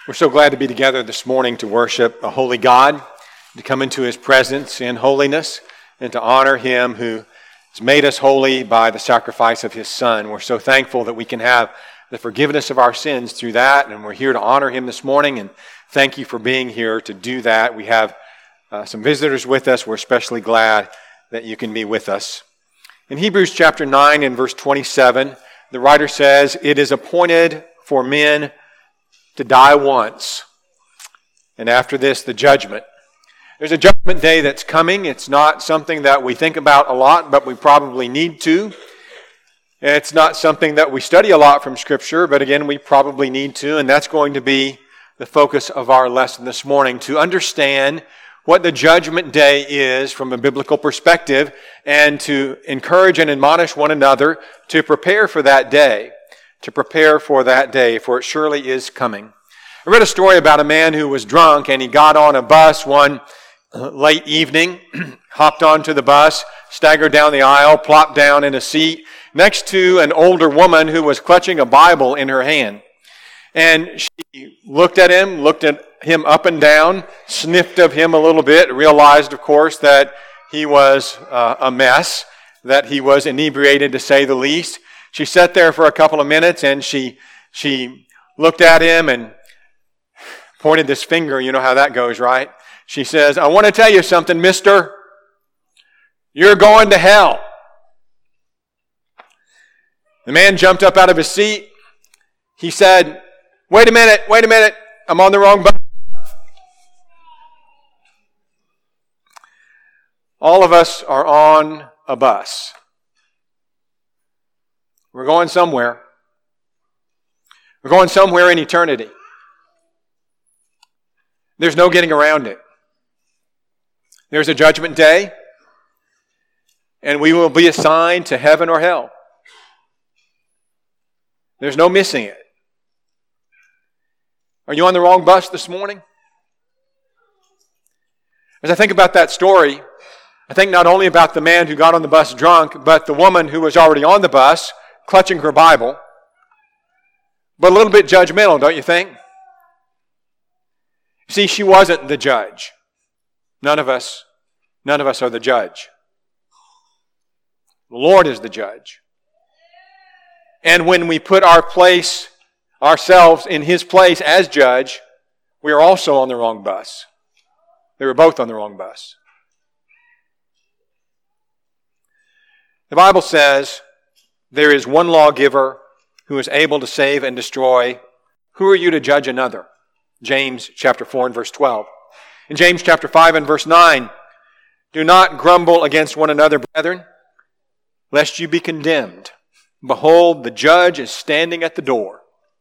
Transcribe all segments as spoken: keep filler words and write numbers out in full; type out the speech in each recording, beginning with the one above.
We're so glad to be together this morning to worship a holy God, to come into His presence in holiness, and to honor Him who has made us holy by the sacrifice of His Son. We're so thankful that we can have the forgiveness of our sins through that, and we're here to honor Him this morning, and thank you for being here to do that. We have uh, some visitors with us. We're especially glad that you can be with us. In Hebrews chapter nine and verse twenty-seven, the writer says, "It is appointed for men to die once, and after this, the judgment." There's a judgment day that's coming. It's not something that we think about a lot, but we probably need to. It's not something that we study a lot from Scripture, but again, we probably need to, and that's going to be the focus of our lesson this morning, to understand what the judgment day is from a biblical perspective, and to encourage and admonish one another to prepare for that day. to prepare for that day, for it surely is coming. I read a story about a man who was drunk, and he got on a bus one late evening, hopped onto the bus, staggered down the aisle, plopped down in a seat next to an older woman who was clutching a Bible in her hand. And she looked at him, looked at him up and down, sniffed of him a little bit, realized, of course, that he was uh, a mess, that he was inebriated to say the least. She sat there for a couple of minutes, and she she looked at him and pointed this finger. You know how that goes, right? She says, "I want to tell you something, mister. You're going to hell." The man jumped up out of his seat. He said, "Wait a minute, wait a minute. I'm on the wrong bus." All of us are on a bus. We're going somewhere. We're going somewhere in eternity. There's no getting around it. There's a judgment day, and we will be assigned to heaven or hell. There's no missing it. Are you on the wrong bus this morning? As I think about that story, I think not only about the man who got on the bus drunk, but the woman who was already on the bus, clutching her Bible, but a little bit judgmental, don't you think? See, she wasn't the judge. None of us, none of us are the judge. The Lord is the judge. And when we put our place, ourselves in His place as judge, we are also on the wrong bus. They were both on the wrong bus. The Bible says, there is one lawgiver who is able to save and destroy. Who are you to judge another? James chapter four and verse twelve. In James chapter five and verse nine, "Do not grumble against one another, brethren, lest you be condemned. Behold, the judge is standing at the door."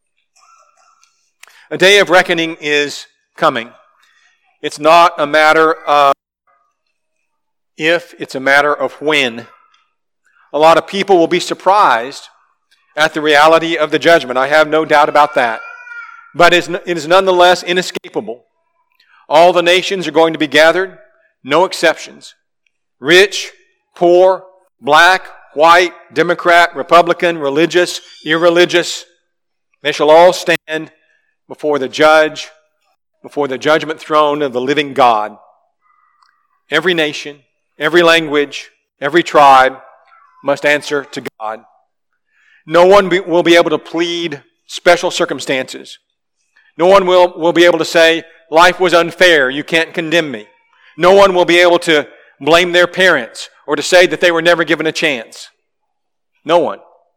A day of reckoning is coming. It's not a matter of if, it's a matter of when. A lot of people will be surprised at the reality of the judgment. I have no doubt about that. But it is nonetheless inescapable. All the nations are going to be gathered, no exceptions. Rich, poor, black, white, Democrat, Republican, religious, irreligious. They shall all stand before the judge, before the judgment throne of the living God. Every nation, every language, every tribe must answer to God. No one be, will be able to plead special circumstances. No one will, will be able to say, life was unfair, you can't condemn me. No one will be able to blame their parents or to say that they were never given a chance. No one.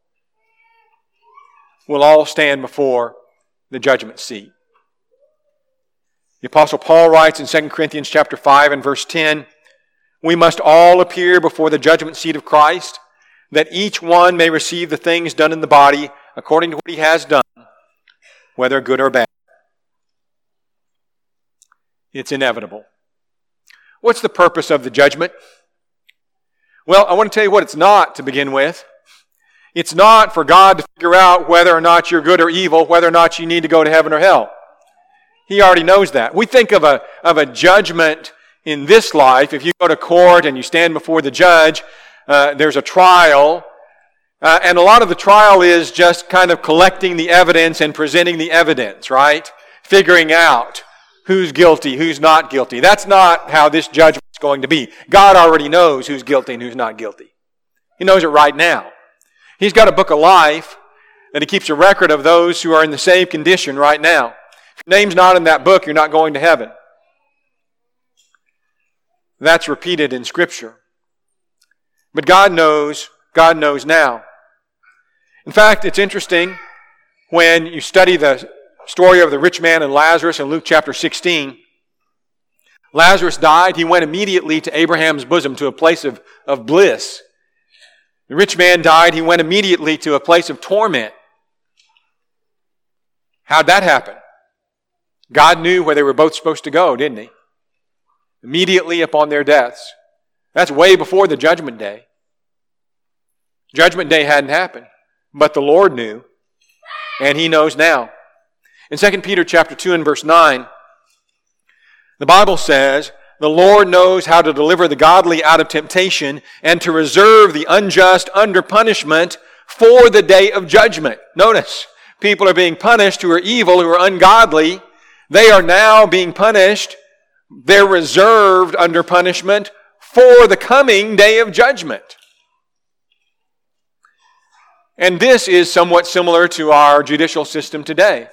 We'll all stand before the judgment seat. The Apostle Paul writes in Second Corinthians chapter five and verse ten, "We must all appear before the judgment seat of Christ, that each one may receive the things done in the body according to what he has done, whether good or bad." It's inevitable. What's the purpose of the judgment? Well, I want to tell you what it's not to begin with. It's not for God to figure out whether or not you're good or evil, whether or not you need to go to heaven or hell. He already knows that. We think of a, of a judgment in this life. If you go to court and you stand before the judge, uh, there's a trial. Uh, and a lot of the trial is just kind of collecting the evidence and presenting the evidence, right? figuring out who's guilty, who's not guilty. That's not how this judgment is going to be. God already knows who's guilty and who's not guilty. He knows it right now. He's got a book of life that He keeps a record of those who are in the same condition right now. If your name's not in that book, you're not going to heaven. That's repeated in Scripture. But God knows, God knows now. In fact, it's interesting when you study the story of the rich man and Lazarus in Luke chapter sixteen. Lazarus died. He went immediately to Abraham's bosom, to a place of, of bliss. The rich man died. He went immediately to a place of torment. How'd that happen? God knew where they were both supposed to go, didn't He? Immediately upon their deaths. That's way before the judgment day. Judgment day hadn't happened, but the Lord knew, and He knows now. In Second Peter chapter two and verse nine, the Bible says, "The Lord knows how to deliver the godly out of temptation and to reserve the unjust under punishment for the day of judgment." Notice, people are being punished who are evil, who are ungodly. They are now being punished. They're reserved under punishment for the coming day of judgment. And this is somewhat similar to our judicial system today.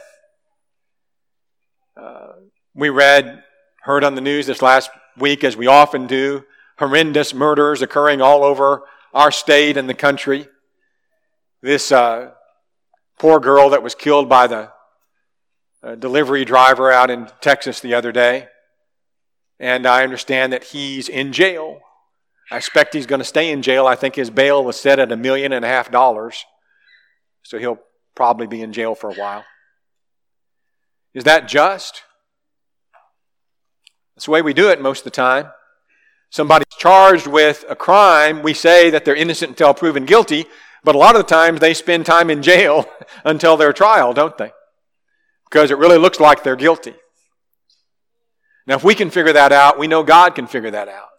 Uh, we read, heard on the news this last week, as we often do, horrendous murders occurring all over our state and the country. This uh, poor girl that was killed by the uh, delivery driver out in Texas the other day. And I understand that he's in jail. I expect he's going to stay in jail. I think his bail was set at a million and a half dollars. So he'll probably be in jail for a while. Is that just? That's the way we do it most of the time. Somebody's charged with a crime, we say that they're innocent until proven guilty, but a lot of the times they spend time in jail until their trial, don't they? Because it really looks like they're guilty. Now, if we can figure that out, we know God can figure that out.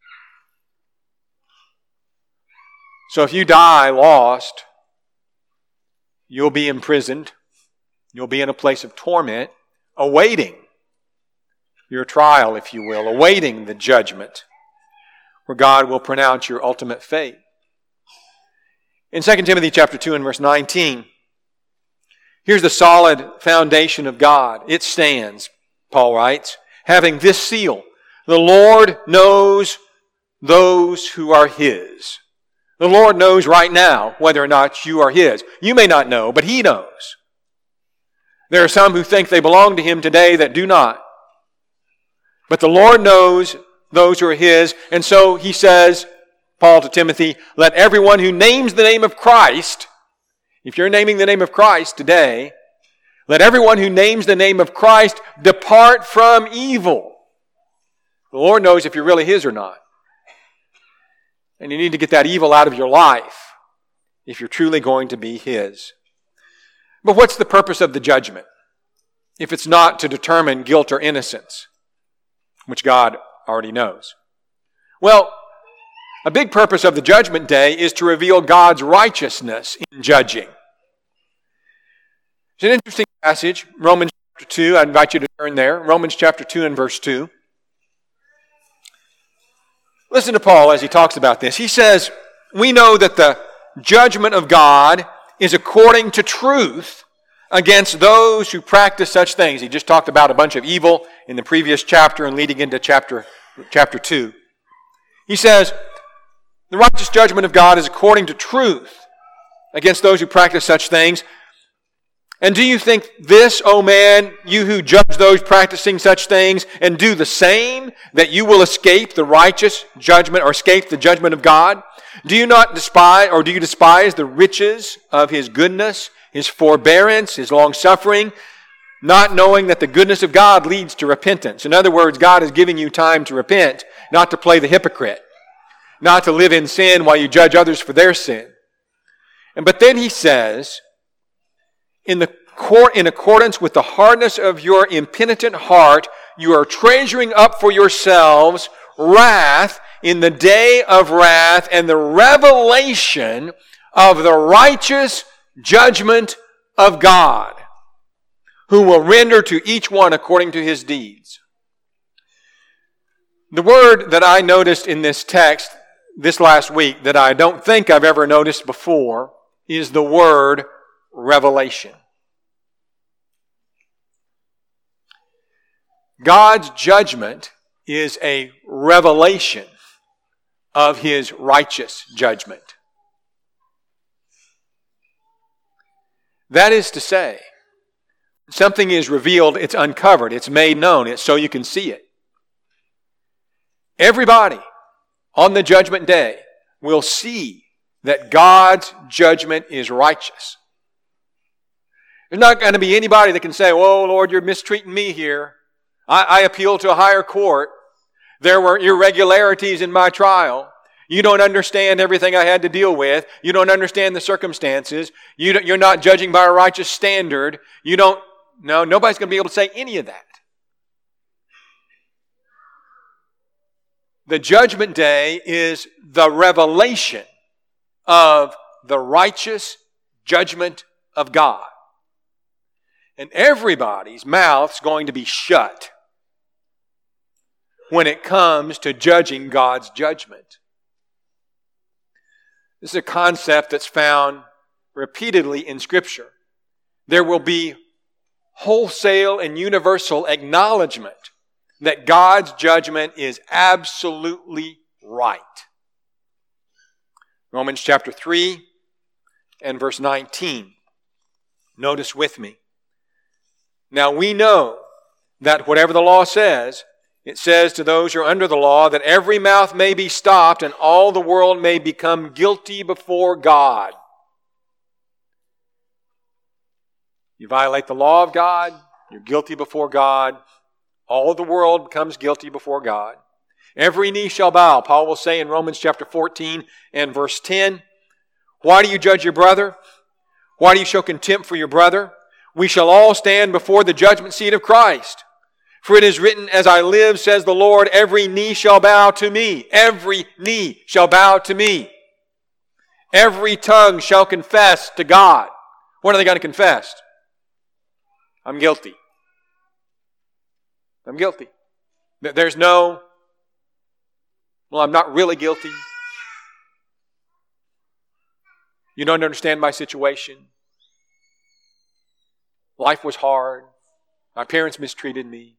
So if you die lost, you'll be imprisoned. You'll be in a place of torment, awaiting your trial, if you will, awaiting the judgment where God will pronounce your ultimate fate. In Second Timothy chapter two and verse nineteen, here's the solid foundation of God. It stands, Paul writes, having this seal: the Lord knows those who are His. The Lord knows right now whether or not you are His. You may not know, but He knows. There are some who think they belong to Him today that do not. But the Lord knows those who are His, and so He says, Paul to Timothy, let everyone who names the name of Christ, if you're naming the name of Christ today, let everyone who names the name of Christ depart from evil. The Lord knows if you're really His or not. And you need to get that evil out of your life if you're truly going to be His. But what's the purpose of the judgment if it's not to determine guilt or innocence, which God already knows? Well, a big purpose of the judgment day is to reveal God's righteousness in judging. It's an interesting passage, Romans chapter two. I invite you to turn there. Romans chapter two and verse two. Listen to Paul as he talks about this. He says, we know that the judgment of God is according to truth against those who practice such things. He just talked about a bunch of evil in the previous chapter and leading into chapter, chapter two. He says, the righteous judgment of God is according to truth against those who practice such things. And do you think this, O man, you who judge those practicing such things and do the same, that you will escape the righteous judgment or escape the judgment of God? Do you not despise, or do you despise the riches of His goodness, His forbearance, His long-suffering, not knowing that the goodness of God leads to repentance? In other words, God is giving you time to repent, not to play the hypocrite, not to live in sin while you judge others for their sin. And but then He says, In the court, in accordance with the hardness of your impenitent heart, you are treasuring up for yourselves wrath in the day of wrath and the revelation of the righteous judgment of God, who will render to each one according to his deeds. The word that I noticed in this text this last week that I don't think I've ever noticed before is the word revelation. God's judgment is a revelation of His righteous judgment. That is to say, something is revealed, it's uncovered, it's made known, it's so you can see it. Everybody on the judgment day will see that God's judgment is righteous. There's not going to be anybody that can say, "Whoa, Lord, you're mistreating me here. I, I appeal to a higher court. There were irregularities in my trial. You don't understand everything I had to deal with. You don't understand the circumstances. You don't, you're not judging by a righteous standard. You don't..." No, nobody's going to be able to say any of that. The judgment day is the revelation of the righteous judgment of God. And everybody's mouth's going to be shut when it comes to judging God's judgment. This is a concept that's found repeatedly in Scripture. There will be wholesale and universal acknowledgement that God's judgment is absolutely right. Romans chapter three and verse nineteen. Notice with me. Now we know that whatever the law says, it says to those who are under the law that every mouth may be stopped and all the world may become guilty before God. You violate the law of God, you're guilty before God. All of the world becomes guilty before God. Every knee shall bow, Paul will say in Romans chapter fourteen and verse ten. Why do you judge your brother? Why do you show contempt for your brother? We shall all stand before the judgment seat of Christ. For it is written, "As I live, says the Lord, every knee shall bow to me." Every knee shall bow to me. Every tongue shall confess to God. What are they going to confess? I'm guilty. I'm guilty. There's no, well, I'm not really guilty. You don't understand my situation. Life was hard. My parents mistreated me.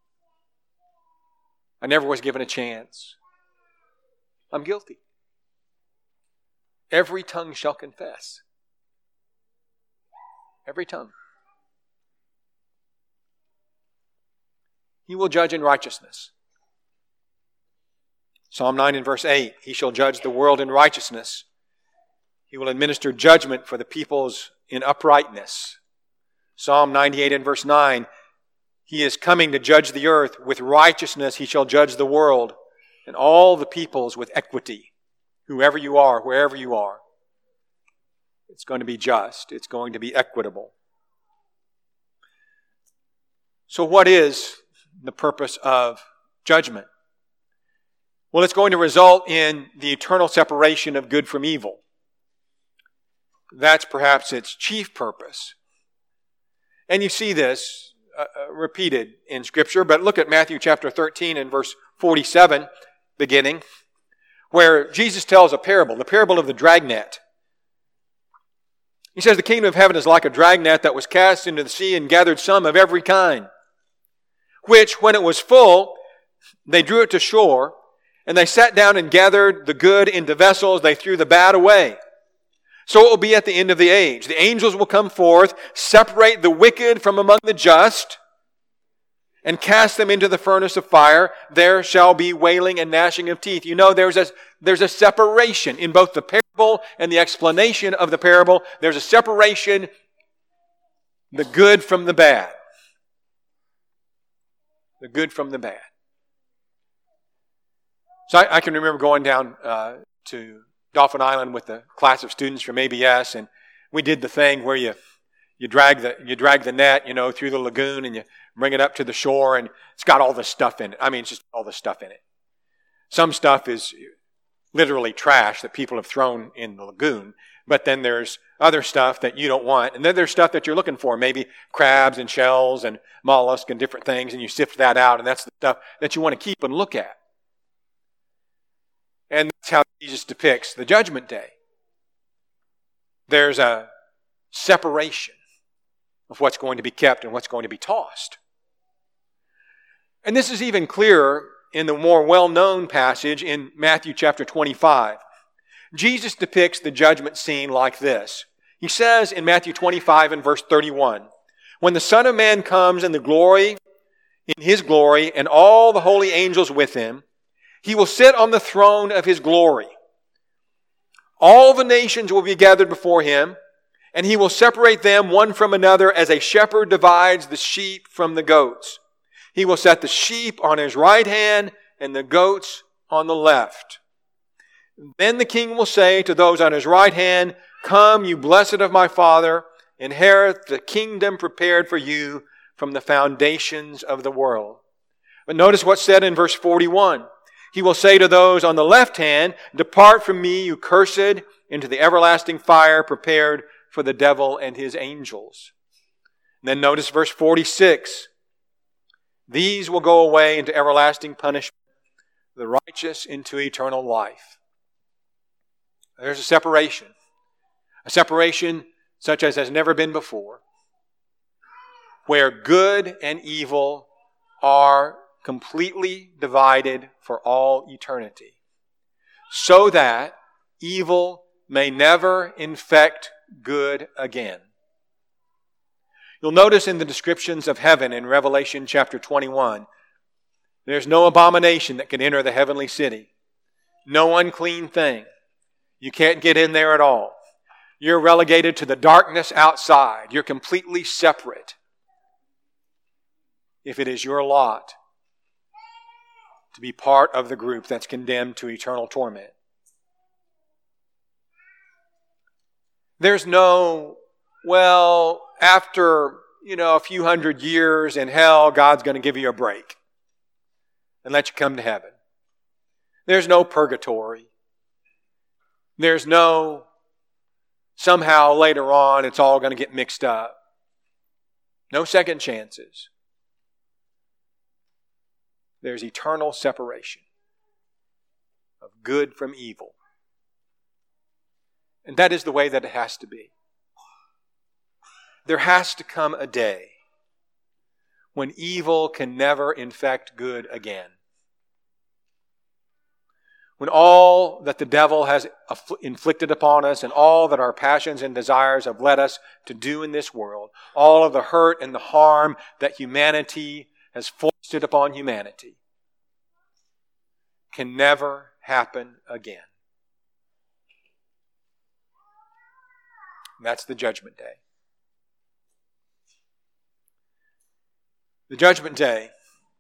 I never was given a chance. I'm guilty. Every tongue shall confess. Every tongue. He will judge in righteousness. Psalm nine and verse eight, He shall judge the world in righteousness. He will administer judgment for the peoples in uprightness. Psalm ninety-eight and verse nine, He is coming to judge the earth. With righteousness He shall judge the world and all the peoples with equity. Whoever you are, wherever you are. It's going to be just. It's going to be equitable. So what is the purpose of judgment? Well, it's going to result in the eternal separation of good from evil. That's perhaps its chief purpose. And you see this uh, uh, repeated in Scripture, but look at Matthew chapter thirteen and verse forty-seven, beginning, where Jesus tells a parable, the parable of the dragnet. He says, "The kingdom of heaven is like a dragnet that was cast into the sea and gathered some of every kind, which, when it was full, they drew it to shore, and they sat down and gathered the good into vessels, they threw the bad away. So it will be at the end of the age. The angels will come forth, separate the wicked from among the just, and cast them into the furnace of fire. There shall be wailing and gnashing of teeth." You know, there's a, there's a separation in both the parable and the explanation of the parable. There's a separation, the good from the bad. The good from the bad. So I, I can remember going down uh, to Dauphin Island with a class of students from A B S, and we did the thing where you you drag the you drag the net, you know, through the lagoon, and you bring it up to the shore, and it's got all the stuff in it. I mean, it's just all the stuff in it. Some stuff is literally trash that people have thrown in the lagoon, but then there's other stuff that you don't want. And then there's stuff that you're looking for, maybe crabs and shells and mollusks and different things, and you sift that out, and that's the stuff that you want to keep and look at. And that's how Jesus depicts the judgment day. There's a separation of what's going to be kept and what's going to be tossed. And this is even clearer in the more well-known passage in Matthew chapter twenty-five. Jesus depicts the judgment scene like this. He says in Matthew twenty-five and verse thirty-one, "When the Son of Man comes in the glory, in His glory, and all the holy angels with Him, He will sit on the throne of His glory. All the nations will be gathered before Him, and He will separate them one from another as a shepherd divides the sheep from the goats. He will set the sheep on His right hand and the goats on the left. Then the King will say to those on His right hand, 'Come, you blessed of my Father, inherit the kingdom prepared for you from the foundations of the world.' But notice what's said in verse forty-one. He will say to those on the left hand, 'Depart from me, you cursed, into the everlasting fire prepared for the devil and his angels.' And then notice verse forty-six. 'These will go away into everlasting punishment, the righteous into eternal life.'" There's a separation. A separation such as has never been before, where good and evil are completely divided for all eternity, so that evil may never infect good again. You'll notice in the descriptions of heaven in Revelation chapter twenty-one, there's no abomination that can enter the heavenly city. No unclean thing. You can't get in there at all. You're relegated to the darkness outside. You're completely separate. If it is your lot to be part of the group that's condemned to eternal torment. There's no, well, after, you know, a few hundred years in hell, God's going to give you a break and let you come to heaven. There's no purgatory. There's no, somehow later on it's all going to get mixed up. No second chances. There's eternal separation of good from evil. And that is the way that it has to be. There has to come a day when evil can never infect good again. When all that the devil has inflicted upon us and all that our passions and desires have led us to do in this world, all of the hurt and the harm that humanity has foisted upon humanity, can never happen again. And that's the judgment day. The judgment day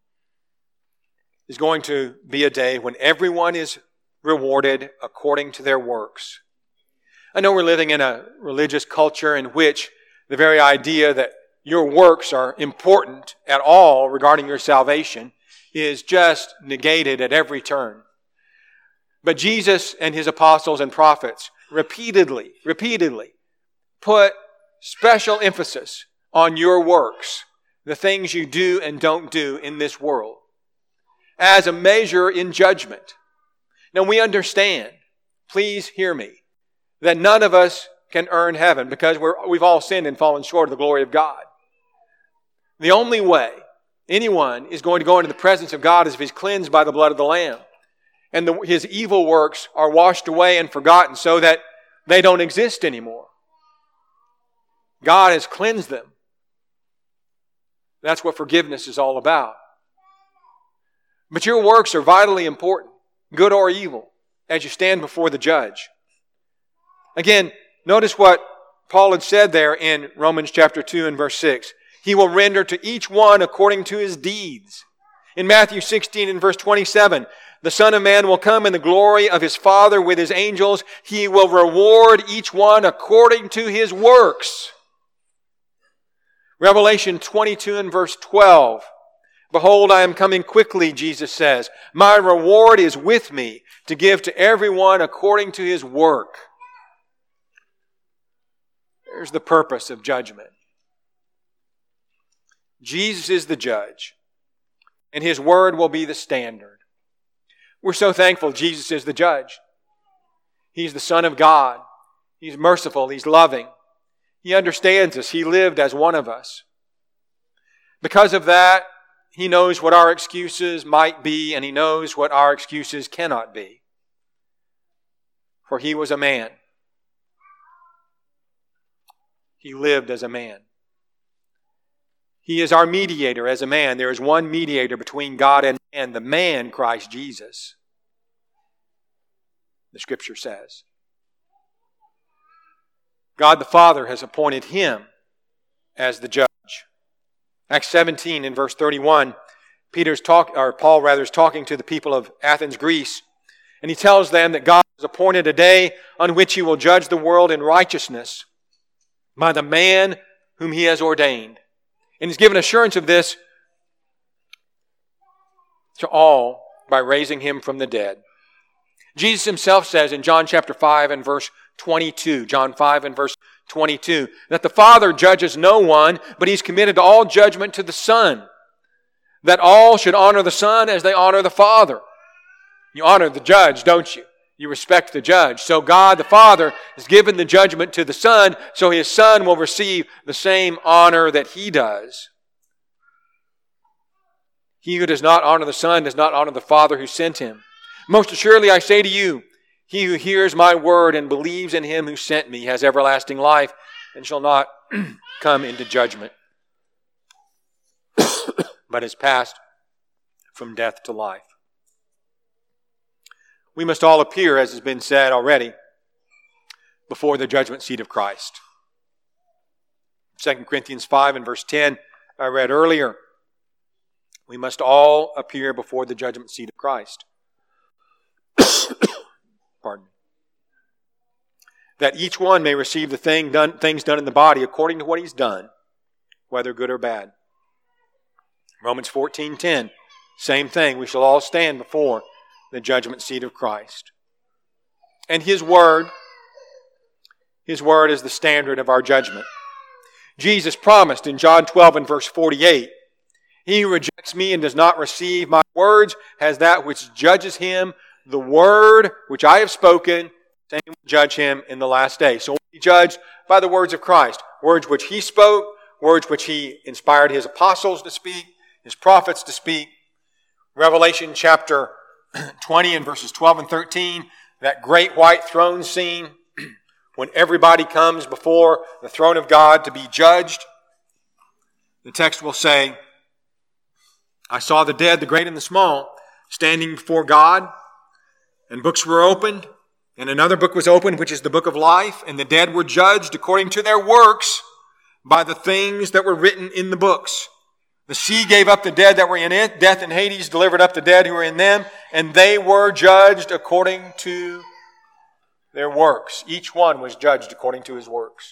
is going to be a day when everyone is rewarded according to their works. I know we're living in a religious culture in which the very idea that your works are important at all regarding your salvation is just negated at every turn. But Jesus and His apostles and prophets repeatedly, repeatedly put special emphasis on your works, the things you do and don't do in this world, as a measure in judgment. Now we understand, please hear me, that none of us can earn heaven because we're, we've all sinned and fallen short of the glory of God. The only way anyone is going to go into the presence of God is if he's cleansed by the blood of the Lamb. And the, his evil works are washed away and forgotten so that they don't exist anymore. God has cleansed them. That's what forgiveness is all about. But your works are vitally important, good or evil, as you stand before the judge. Again, notice what Paul had said there in Romans chapter two and verse six. He will render to each one according to his deeds. In Matthew sixteen and verse twenty-seven, the Son of Man will come in the glory of His Father with His angels. He will reward each one according to his works. Revelation twenty-two and verse twelve. Behold, I am coming quickly, Jesus says. My reward is with me to give to everyone according to his work. There's the purpose of judgment. Jesus is the judge, and His word will be the standard. We're so thankful Jesus is the judge. He's the Son of God. He's merciful. He's loving. He understands us. He lived as one of us. Because of that, He knows what our excuses might be, and He knows what our excuses cannot be. For He was a man. He lived as a man. He is our mediator as a man. There is one mediator between God and man, the man, Christ Jesus. The Scripture says. God the Father has appointed Him as the judge. Acts seventeen in verse thirty-one, Peter's talk, or Paul rather, is talking to the people of Athens, Greece, and he tells them that God has appointed a day on which He will judge the world in righteousness by the man whom He has ordained. And He's given assurance of this to all by raising Him from the dead. Jesus Himself says in John chapter five and verse twenty-two, John five and verse twenty-two, that the Father judges no one, but He's committed all judgment to the Son, that all should honor the Son as they honor the Father. You honor the judge, don't you? You respect the judge. So God the Father has given the judgment to the Son, so His Son will receive the same honor that He does. He who does not honor the Son does not honor the Father who sent Him. Most assuredly I say to you, he who hears my word and believes in Him who sent me has everlasting life and shall not come into judgment, but is passed from death to life. We must all appear, as has been said already, before the judgment seat of Christ. Second Corinthians five and verse ten, I read earlier, we must all appear before the judgment seat of Christ. Pardon me. That each one may receive the thing done, things done in the body according to what he's done, whether good or bad. Romans fourteen ten, same thing. We shall all stand before the judgment seat of Christ. And His word, His word is the standard of our judgment. Jesus promised in John twelve and verse forty-eight, He who rejects me and does not receive my words has that which judges him. The word which I have spoken, same will judge him in the last day. So we'll be judged by the words of Christ. Words which He spoke, words which He inspired His apostles to speak, His prophets to speak. Revelation chapter twenty and verses twelve and thirteen, that great white throne scene when everybody comes before the throne of God to be judged. The text will say, I saw the dead, the great and the small, standing before God, and books were opened, and another book was opened, which is the book of life, and the dead were judged according to their works by the things that were written in the books. The sea gave up the dead that were in it. Death and Hades delivered up the dead who were in them, and they were judged according to their works. Each one was judged according to his works.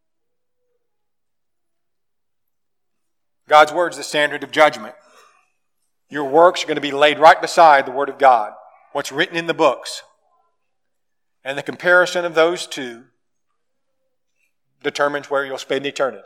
God's word is the standard of judgment. Your works are going to be laid right beside the Word of God, what's written in the books. And the comparison of those two determines where you'll spend eternity.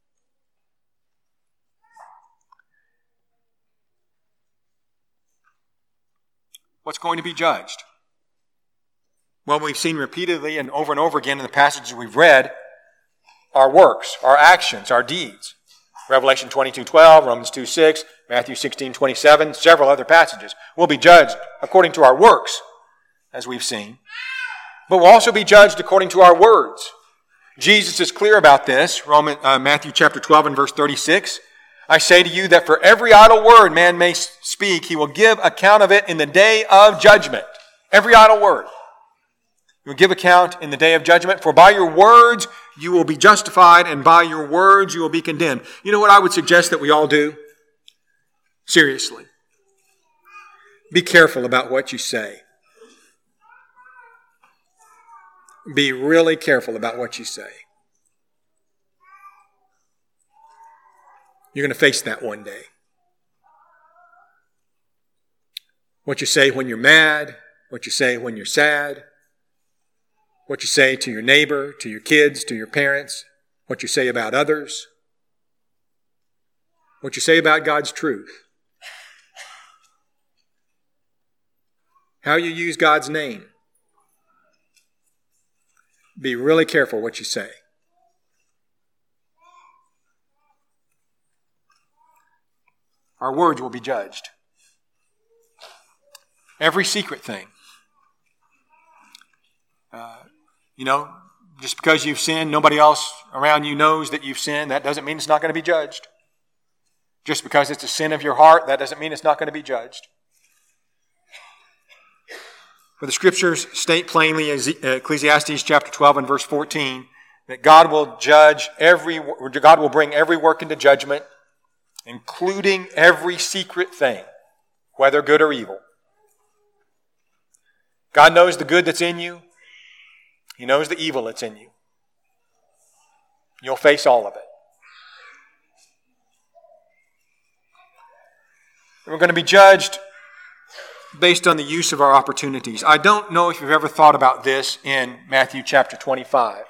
What's going to be judged? Well, we've seen repeatedly and over and over again in the passages we've read, our works, our actions, our deeds. Revelation twenty-two twelve, Romans two six, Matthew sixteen twenty-seven, several other passages. We'll be judged according to our works, as we've seen. But we'll also be judged according to our words. Jesus is clear about this. Roman, uh, Matthew chapter twelve and verse thirty-six. I say to you that for every idle word man may speak, he will give account of it in the day of judgment. Every idle word. You will give account in the day of judgment. For by your words you will be justified, and by your words you will be condemned. You know what I would suggest that we all do? Seriously. Be careful about what you say. Be really careful about what you say. You're going to face that one day. What you say when you're mad, what you say when you're sad, what you say to your neighbor, to your kids, to your parents, what you say about others, what you say about God's truth, how you use God's name. Be really careful what you say. Our words will be judged. Every secret thing. Uh, you know, just because you've sinned, nobody else around you knows that you've sinned. That doesn't mean it's not going to be judged. Just because it's a sin of your heart, that doesn't mean it's not going to be judged. For the Scriptures state plainly, Ecclesiastes chapter twelve and verse fourteen, that God will judge every, God will bring every work into judgment, including every secret thing, whether good or evil. God knows the good that's in you. He knows the evil that's in you. You'll face all of it. And we're going to be judged based on the use of our opportunities. I don't know if you've ever thought about this in Matthew chapter twenty-five.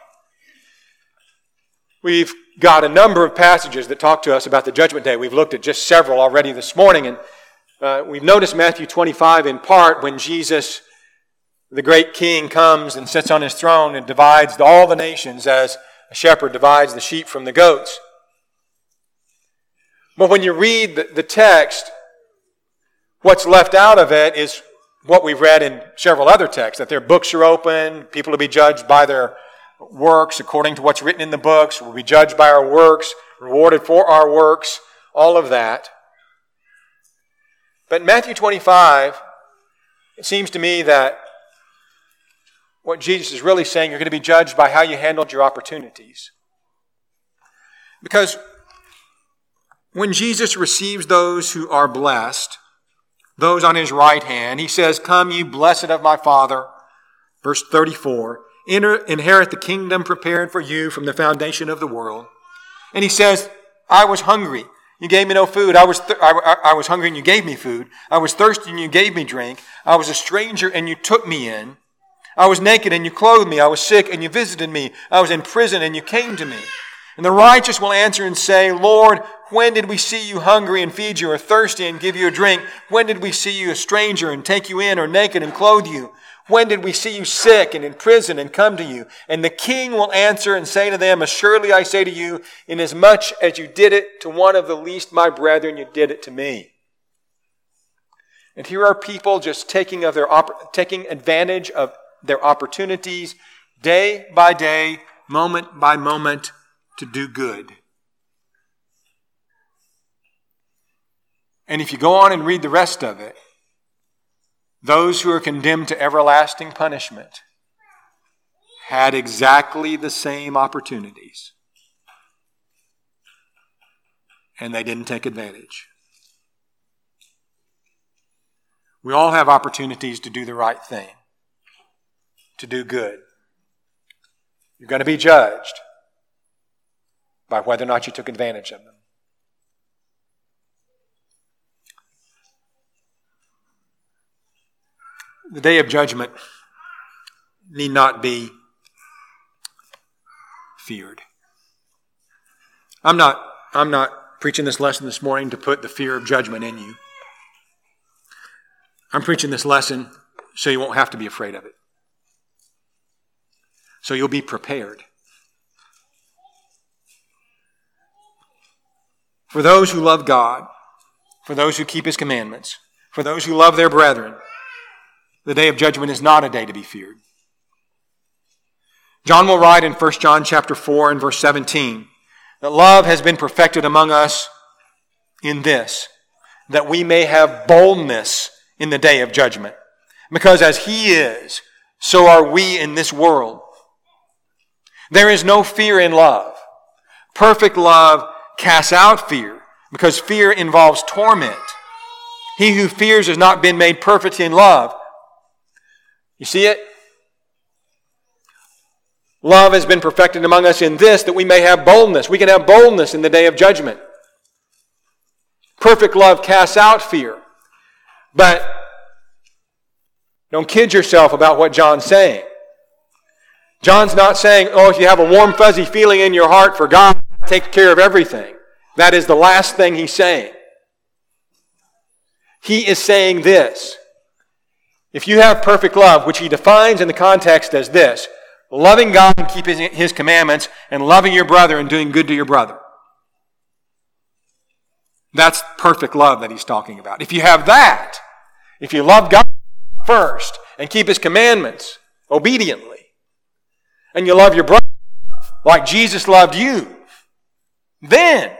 We've got a number of passages that talk to us about the judgment day. We've looked at just several already this morning, and uh, we've noticed Matthew twenty-five in part when Jesus, the great king, comes and sits on his throne and divides all the nations as a shepherd divides the sheep from the goats. But when you read the, the text, what's left out of it is what we've read in several other texts, that their books are open, people will be judged by their works according to what's written in the books, we'll be judged by our works, rewarded for our works, all of that. But in Matthew twenty-five, it seems to me that what Jesus is really saying, you're going to be judged by how you handled your opportunities. Because when Jesus receives those who are blessed, those on his right hand, he says, "Come, you blessed of my Father," verse thirty-four, "enter, inherit the kingdom prepared for you from the foundation of the world." And he says, "I was hungry. You gave me no food. I was th- I, I, I was hungry and you gave me food. I was thirsty and you gave me drink. I was a stranger and you took me in. I was naked and you clothed me. I was sick and you visited me. I was in prison and you came to me." And the righteous will answer and say, "Lord, when did we see you hungry and feed you, or thirsty and give you a drink? When did we see you a stranger and take you in, or naked and clothe you? When did we see you sick and in prison and come to you?" And the king will answer and say to them, "Assuredly I say to you, inasmuch as you did it to one of the least my brethren, you did it to me." And here are people just taking of their opp- taking advantage of their opportunities day by day, moment by moment, to do good. And if you go on and read the rest of it, those who are condemned to everlasting punishment had exactly the same opportunities, and they didn't take advantage. We all have opportunities to do the right thing, to do good. You're going to be judged by whether or not you took advantage of them. The day of judgment need not be feared. I'm not, I'm not preaching this lesson this morning to put the fear of judgment in you. I'm preaching this lesson so you won't have to be afraid of it. So you'll be prepared. For those who love God, for those who keep his commandments, for those who love their brethren, the day of judgment is not a day to be feared. John will write in First John chapter four and verse seventeen that love has been perfected among us in this, that we may have boldness in the day of judgment. Because as he is, so are we in this world. There is no fear in love. Perfect love casts out fear, because fear involves torment. He who fears has not been made perfect in love. You see it? Love has been perfected among us in this, that we may have boldness. We can have boldness in the day of judgment. Perfect love casts out fear. But don't kid yourself about what John's saying. John's not saying, oh, if you have a warm, fuzzy feeling in your heart for God, take care of everything. That is the last thing he's saying. He is saying this. If you have perfect love, which he defines in the context as this, loving God and keeping his commandments, and loving your brother and doing good to your brother. That's perfect love that he's talking about. If you have that, if you love God first and keep his commandments obediently, and you love your brother like Jesus loved you, then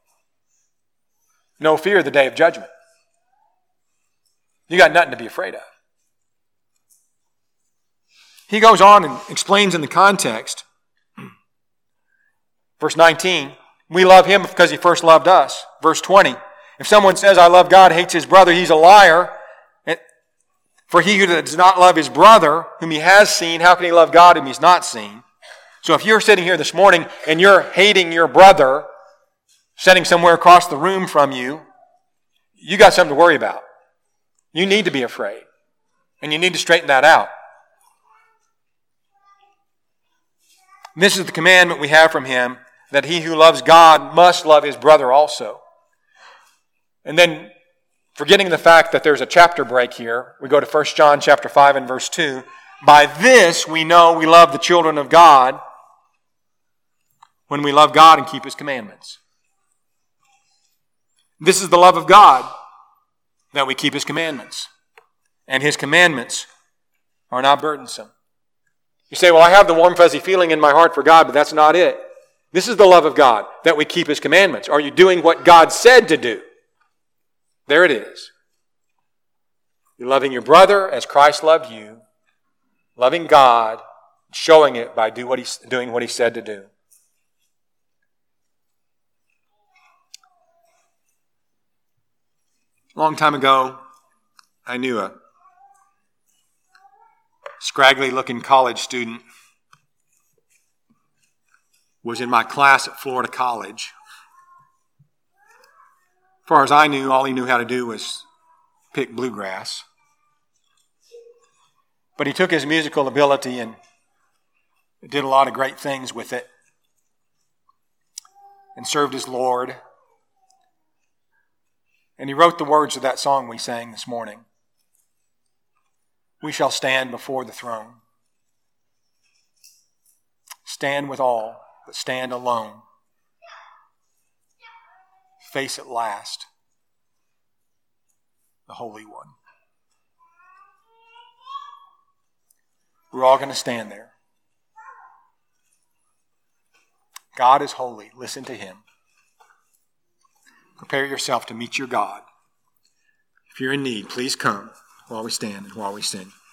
no fear of the day of judgment. You got nothing to be afraid of. He goes on and explains in the context, verse nineteen, we love him because he first loved us. Verse twenty, if someone says, I love God, hates his brother, he's a liar. For he who does not love his brother, whom he has seen, how can he love God whom he's not seen? So if you're sitting here this morning and you're hating your brother, sitting somewhere across the room from you, you got something to worry about. You need to be afraid. And you need to straighten that out. This is the commandment we have from him, that he who loves God must love his brother also. And then, forgetting the fact that there's a chapter break here, we go to First John chapter five and verse two. By this we know we love the children of God, when we love God and keep his commandments. This is the love of God, that we keep his commandments. And his commandments are not burdensome. You say, well, I have the warm, fuzzy feeling in my heart for God, but that's not it. This is the love of God, that we keep his commandments. Are you doing what God said to do? There it is. You're loving your brother as Christ loved you, loving God, showing it by do what he's, doing what he said to do. A long time ago, I knew a scraggly-looking college student was in my class at Florida College. As far as I knew, all he knew how to do was pick bluegrass. But he took his musical ability and did a lot of great things with it and served his Lord. And he wrote the words of that song we sang this morning. We shall stand before the throne. Stand with all, but stand alone. Face at last the Holy One. We're all going to stand there. God is holy. Listen to him. Prepare yourself to meet your God. If you're in need, please come while we stand and while we sing.